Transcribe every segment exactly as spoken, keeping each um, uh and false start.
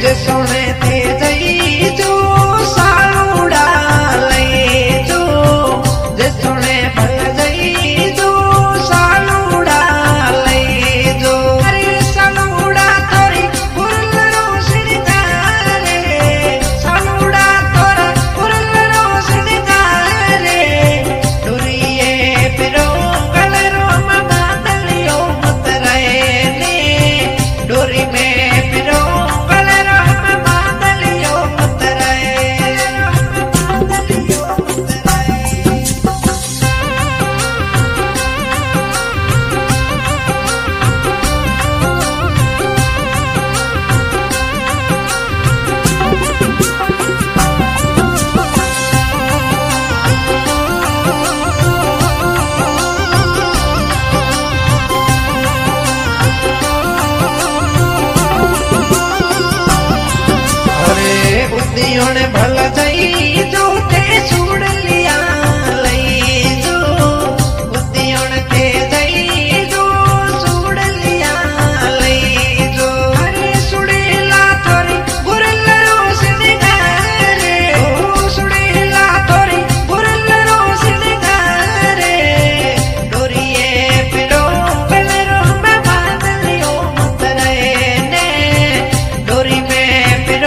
जे सोने थे जई जो सालूड़ा लई जो जे सोने भल जई जो सालूड़ा लई जो अरे सालूड़ा तोरी फुलरो सिरगारे सालूड़ा तोरा फुलरो सिरगारे डोरिए पिरो गलरो बादलियो मत रहे ने डोरी में भल जई जो ते सुड़ लिया लई जो बुद्धियों ते जई जो सुड़ लिया लई जो अरे सुड़ेला तोरी गुरलरो सिंगारे ओ सुड़ेला तोरी गुरलरो सिंगारे डोरिए पिरो गलरो में बादलियो मत रहे ने डोरी में पिरो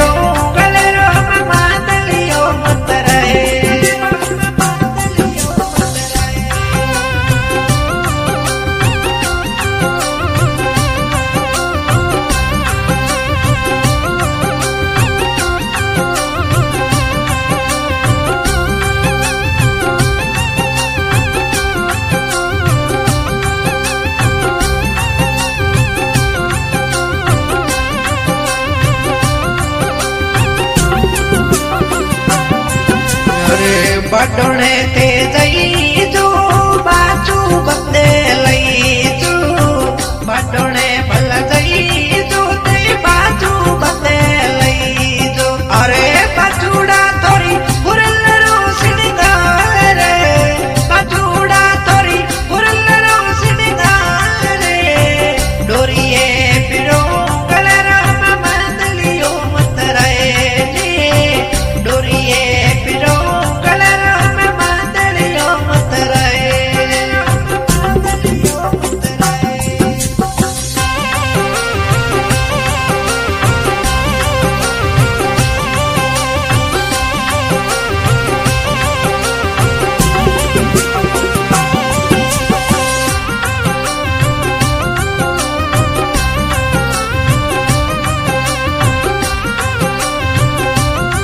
बडोने ते जई जो बाजू बंदे लई जो बडोने भल जई जो ते बाजू बंदे लई जो अरे बाजूड़ा तोरी गुरलरो सिंगारे बाजूड़ा तोरी गुरलरो सिंगारे डोरिए पिरो गलरो में बादलियो मत रहे ने डोरिए पिरो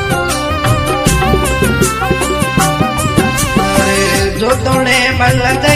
जो तोड़े बल